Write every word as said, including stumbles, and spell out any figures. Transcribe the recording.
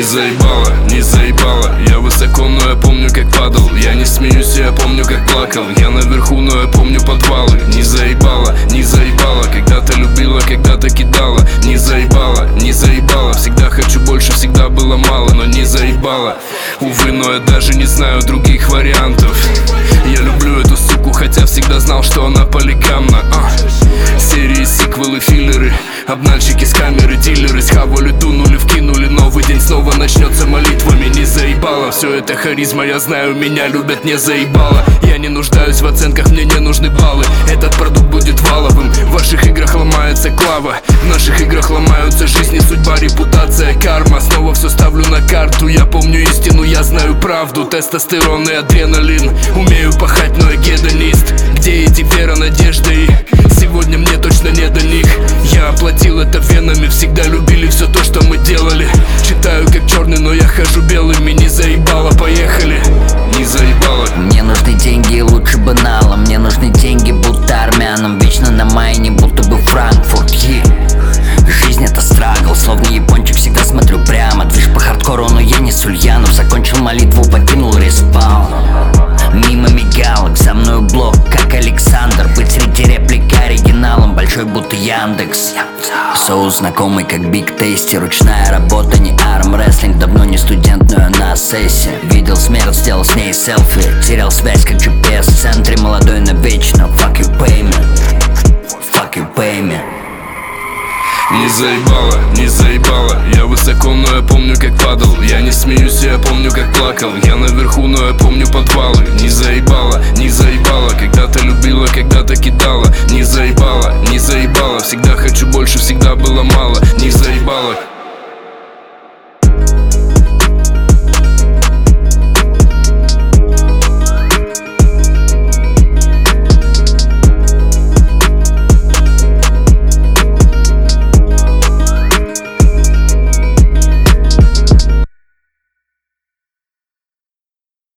заебало, не заебало. Я высоко, но я помню, как падал. Я не смеюсь, я помню, как плакал. Я наверху, но я помню подвалы. Не заебало, не заебало. Когда-то любила, когда-то кидала. Не заебало, не заебало. Всегда хочу больше, всегда было мало, но не заебало. Увы, но я даже не знаю других вариантов. Я люблю эту суку, хотя всегда знал, что она полигамна. а. Серии, сиквелы, филлеры, обнальщики с камеры, дилеры схавали, дунули, вкинули. Новый день снова начнется молитвами. Не заебало, все это харизма, я знаю, меня любят, не заебало. Я не нуждаюсь в оценках, мне не нужны баллы. Этот продукт будет валовым. В ваших играх ломается клава, в наших играх ломаются жизни, судьба, репутация, карма. Снова все ставлю на карту. Я помню истину, я знаю правду. Тестостерон и адреналин. Умею пахать, но я гедонист. Где эти вера, надежда и сегодня мне точно не до них. Я оплатил это венами, всегда любили все то, что мы делали. Читаю как черный, но я хожу белыми. Не заебало, поехали. Не заебало. Мне нужны деньги и лучше бы нала. Мне нужны деньги, будто армянам. Вечно на майне, будто бы Франкфурт. yeah. Жизнь это страгл, словно япончик, всегда смотрю прямо. Движ по хардкору, но я не Сульянов. Закончил молитву, покинул респаун. Мимо мигалок, за мною блок, как Александр. Быть среди реплик оригиналом, большой будто Яндекс. Соус знакомый, как Биг Тейсти. Ручная работа, не армрестлинг. Давно не студент, но я на сессии. Видел смерть, сделал с ней селфи. Терял связь, как джи пи эс в центре. Молодой навечно, fuck you pay me. Fuck you pay me. Не заебало, не заебало. Я высоко, но я помню, как падал. Я не смеюсь, я помню, как плакал. Я наверху, но я помню подвалы. Не заебало, не заебало. Когда-то любила, когда-то кидала. Не заебало, не заебало. Всегда хочу больше, всегда было мало. Не заебало.